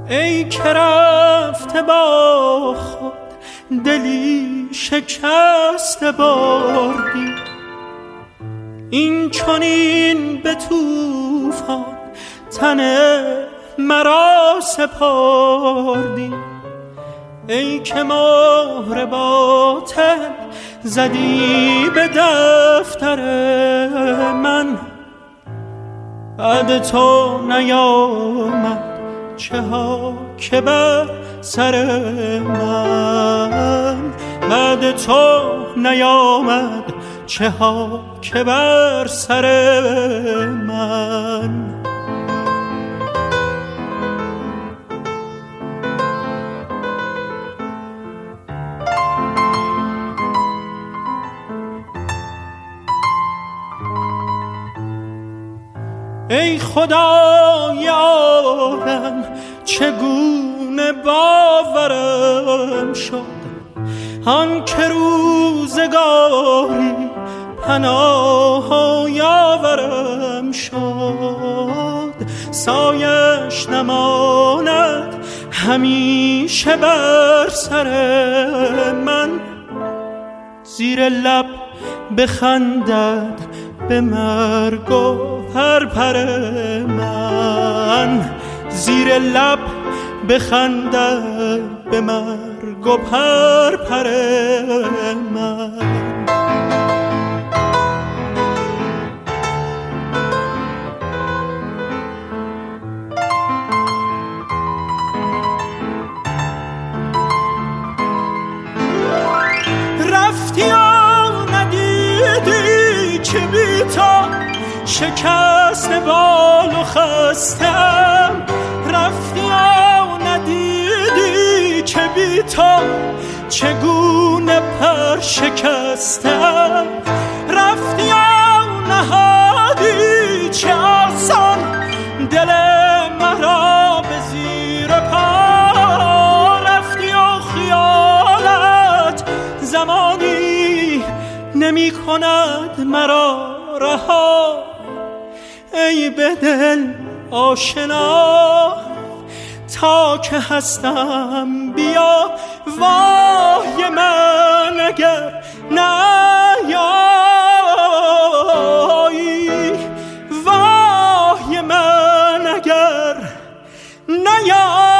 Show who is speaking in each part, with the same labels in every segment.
Speaker 1: ای که رفته با خود دلی شکسته بردی، این چنین به طوفان تن مرا سپردی. ای که مهر باطل زدی به دفتر من، بعد تو نیامد چه ها که بر سر من، بعد تو نیامد چه ها که بر سر من. ای خدای عالم چگونه باورم شد، آن که روزگاری پناه یاورم شد. سایش نماند همیشه بر سر من، زیر لب بخندد به مرگ و پرپر من، زیر لب بخندد به مرگ و پرپر من. رفتی و ندیدی که بی تو شکست بال و خستم، رفتی و ندیدی که بی تو چگونه پر شکستم، رفتی و نهادی چه آسان دل مرا به زیر پا، رفتی و خیالت زمانی نمی کند مرا رها. ای به دل آشنا تا که هستم بیا، وای من اگر نیایی، وای من اگر نیایی.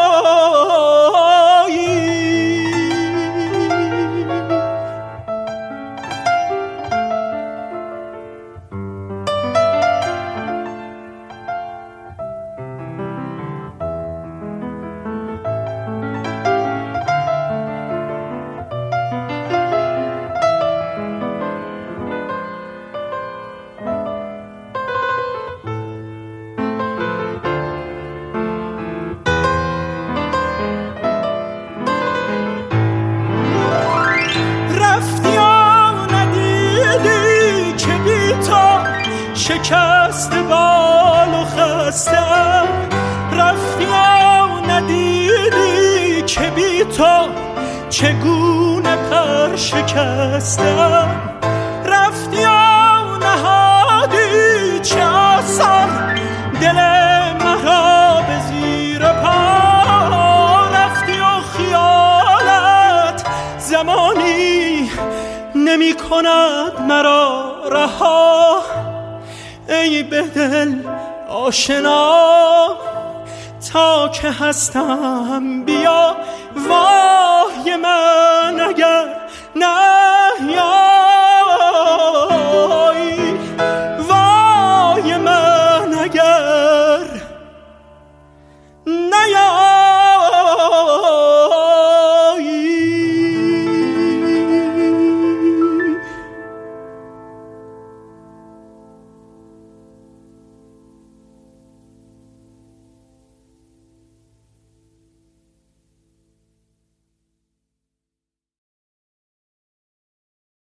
Speaker 1: شکست بال و خستم، رفتی و ندیدی که بی تو چگونه پر شکستم، رفتی و نهادی چه آسان دل مرا به زیر پا، رفتی و خیالت زمانی نمی کند مرا رها. ای به دل آشنا تا که هستم بیا، وای من اگر نیایی.